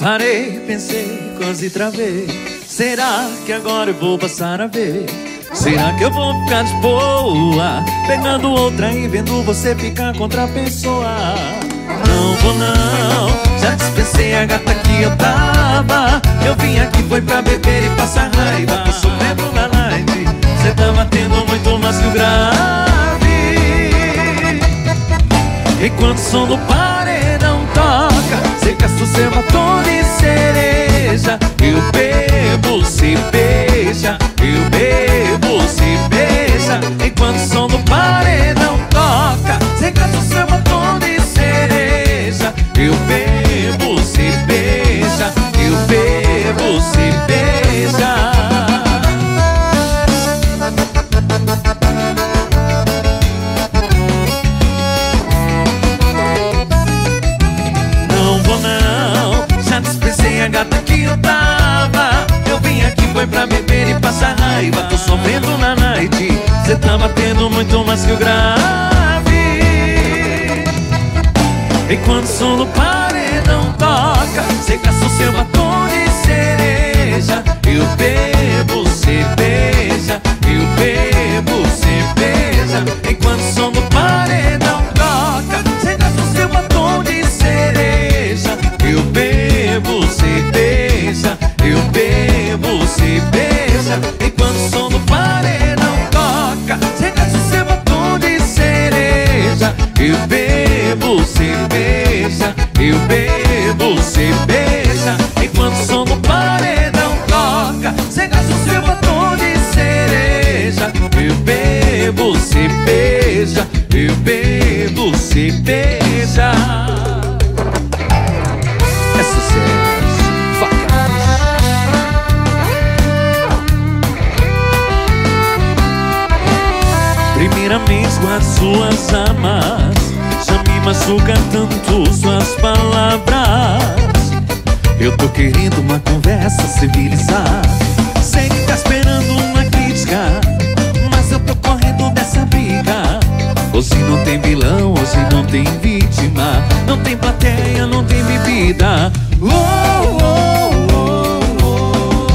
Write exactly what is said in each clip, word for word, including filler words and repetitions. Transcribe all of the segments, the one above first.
Parei, pensei, quase travei. Será que agora eu vou passar a ver? Será que eu vou ficar de boa, pegando outra e vendo você ficar com outra pessoa? Não vou não, já dispensei a gata que eu tava. Eu vim aqui foi pra beber e passar raiva. Tô sofrendo na night, cê tava tendo muito mais que o grave. Enquanto o som do paredão toca, cê gasta o seu batom de cereja. Eu bebo, se beija, eu bebo, se beija. Enquanto o som do paredão toca, cê gasta o seu batom de cereja. Eu bebo, se beija, eu bebo, se beija. Não vou não, já dispensei a gata que eu tava. Eu vim aqui foi pra beber e passar raiva. Tô sofrendo na night, cê tá batendo muito mais que o grave. Enquanto o som do paredão toca, cê gasta o seu batom de cereja. Eu bebo, cê beija, eu bebo, cê beija. Enquanto o som do paredão toca, cê gasta o seu batom de cereja. Eu bebo, cê beija, eu bebo, cê beija. Enquanto o som do paredão toca, cê gasta o seu batom de cereja. Eu bebo, cê beija, eu bebo, cê beija. Enquanto o som do paredão toca, cê gasta o seu batom de cereja. Eu bebo, cê beija, eu bebo, cê beija. É sucesso, facas. Primeiramente guarde suas armas, já me machuca tanto suas palavras. Eu tô querendo uma conversa civilizada. Sei que tá esperando uma crítica, mas eu tô correndo dessa briga. Hoje não tem vilão, hoje não tem vítima. Não tem plateia, não tem bebida. Oh, oh, oh,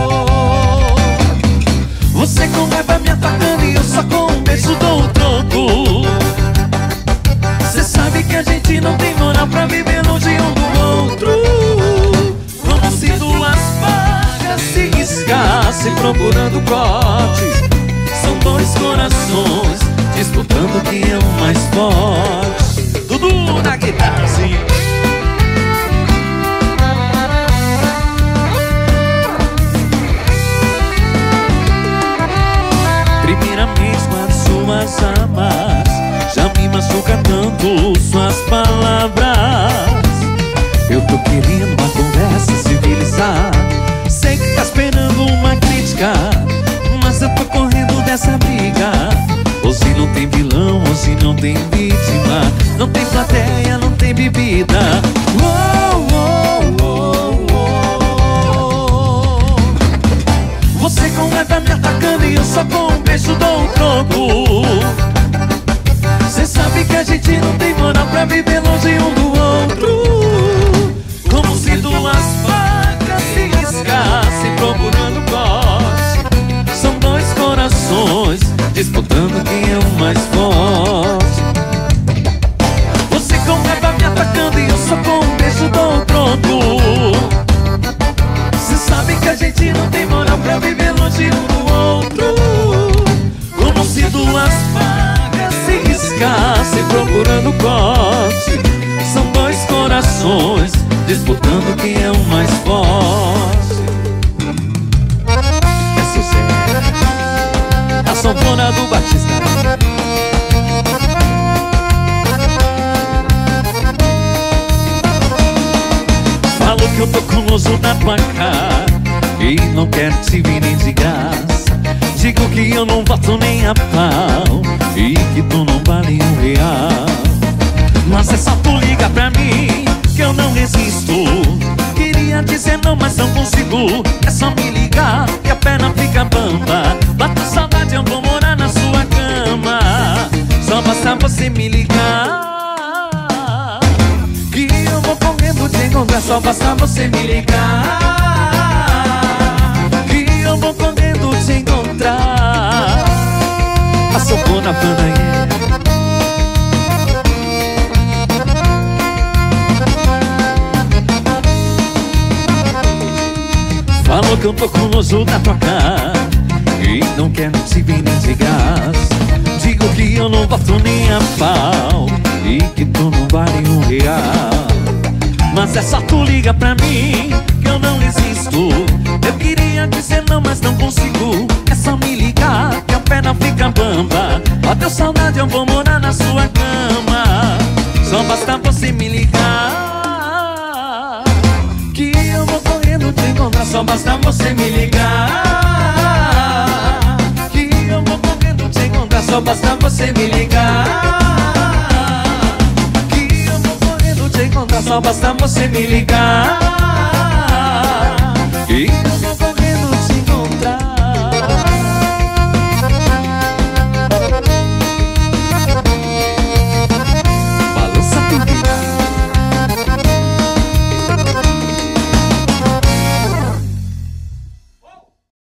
oh. Você com raiva me atacando e eu só com um beijo dou o troco. Cê sabe que a gente não tem moral pra viver longe um do outro. Como se duas facas se riscassem procurando cortes. São dois corações disputando quem é o mais forte. Dudu na guitarra, sim. Primeiramente guarde suas armas, já me machuca tanto suas palavras. Eu tô querendo uma conversa civilizada. Sei que tá esperando uma crítica, mas eu tô correndo dessa briga. Hoje não tem vilão, hoje não tem vítima. Não tem plateia, não tem bebida. Oh, oh, oh, oh. Você com raiva me atacando e eu só com um beijo dou um troco. Cê sabe que a gente não tem moral pra viver longe um do outro. Como se duas facas se riscassem procurando corte. São dois corações disputando quem é o mais forte. Você com raiva me atacando e eu só com um beijo dou um troco. Cê sabe que a gente não tem moral pra viver longe um do outro. Como se duas facas se riscassem procurando corte. São dois corações disputando quem é o mais forte. É sucesso. A sanfona do Batista. Falo que eu tô com nojo na tua cara e não quero te vir nem de graça. Digo que eu não boto nem a pau e que tu não vale um real. Mas é só tu ligar pra mim que eu não resisto. Queria dizer não, mas não consigo. É só me ligar que a perna fica bamba. Bato saudade, eu vou morar na sua cama. Só basta você me ligar que eu vou correndo te encontrar. encontrar, só basta você me ligar. Que eu vou correndo te encontrar. A sanfona Panaê. Falou que eu tô com nojo da tua cara e não quero te ver nem de gás. Digo que eu não boto nem a pau e que tu não vale um real. Mas é só tu liga pra mim que eu não existo. Eu queria dizer não, mas não consigo. É só me ligar que a perna fica bamba. Bateu saudade, eu vou morar na sua cama. Só basta você me ligar que eu vou correndo te encontrar. Só basta você me ligar que eu vou correndo te encontrar. Só basta você me ligar que eu vou correndo te encontrar. Só basta você me ligar.